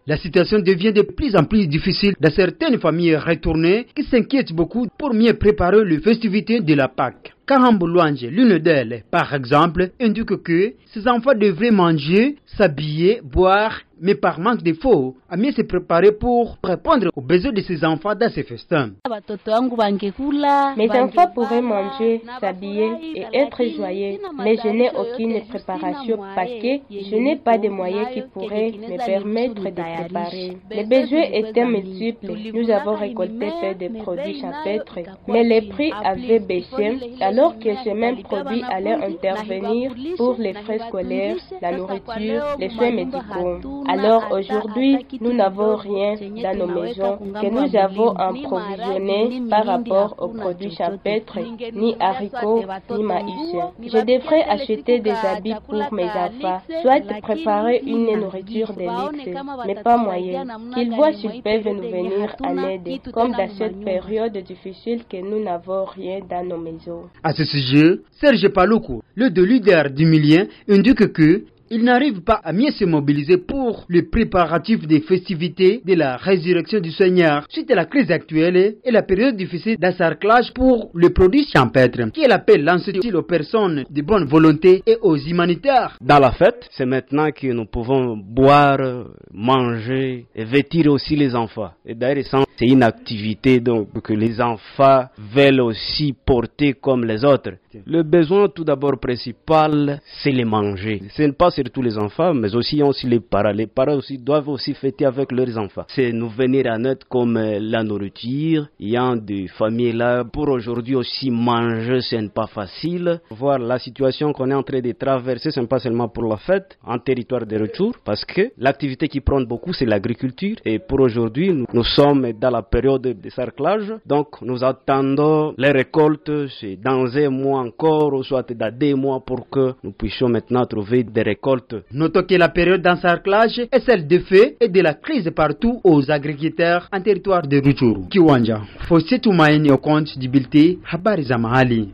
La situation devient de plus en plus difficile dans certaines familles retournées qui s'inquiètent beaucoup pour mieux préparer les festivités de la Pâque. Karambo Louange, l'une d'elles, par exemple, indique que ces enfants devraient manger, s'habiller, boire, mais par manque d'efforts, à mieux se préparer pour répondre aux besoins de ces enfants dans ces festins. Mes enfants pourraient manger, s'habiller et être joyeux, mais je n'ai aucune préparation parce que je n'ai pas de moyens qui pourraient me permettre de préparer. Les besoins étaient multiples. Nous avons récolté peu de produits champêtres, mais les prix avaient baissé alors que ces mêmes produits allaient intervenir pour les frais scolaires, la nourriture, les soins médicaux. Alors aujourd'hui, nous n'avons rien dans nos maisons que nous avons approvisionné par rapport aux produits champêtres, ni haricots, ni maïs. Je devrais acheter des habits pour mes enfants, soit préparer une nourriture de luxe, mais pas moyen. Qu'ils voient s'ils peuvent nous venir en aide, comme dans cette période difficile que nous n'avons rien dans nos maisons. À ce sujet, Serge Paloukou, le leader du Milien, indique que il n'arrive pas à mieux se mobiliser pour les préparatifs des festivités de la résurrection du Seigneur suite à la crise actuelle et la période difficile d'encerclage pour les produits champêtres, qui est l'appel lancé aux personnes de bonne volonté et aux humanitaires. Dans la fête, c'est maintenant que nous pouvons boire, manger et vêtir aussi les enfants. Et d'ailleurs, c'est une activité donc, que les enfants veulent aussi porter comme les autres. Le besoin tout d'abord principal, c'est les manger. Ce n'est pas surtout les enfants, mais aussi les parents. Les parents aussi doivent aussi fêter avec leurs enfants. C'est nous venir en aide comme la nourriture. Il y a des familles là, pour aujourd'hui aussi manger, ce n'est pas facile. Voir la situation qu'on est en train de traverser, ce n'est pas seulement pour la fête, en territoire de retour, parce que l'activité qui prend beaucoup, c'est l'agriculture. Et pour aujourd'hui, nous sommes dans la période de cerclage, donc nous attendons les récoltes, c'est dans un mois encore, ou soit dans 2 mois, pour que nous puissions maintenant trouver des récoltes. Notons que la période d'encerclage est celle de feu et de la crise partout aux agriculteurs en territoire de Rutshuru. Kiwanja, Fosse Tumaini au compte du Bilté, Habari za Mahali.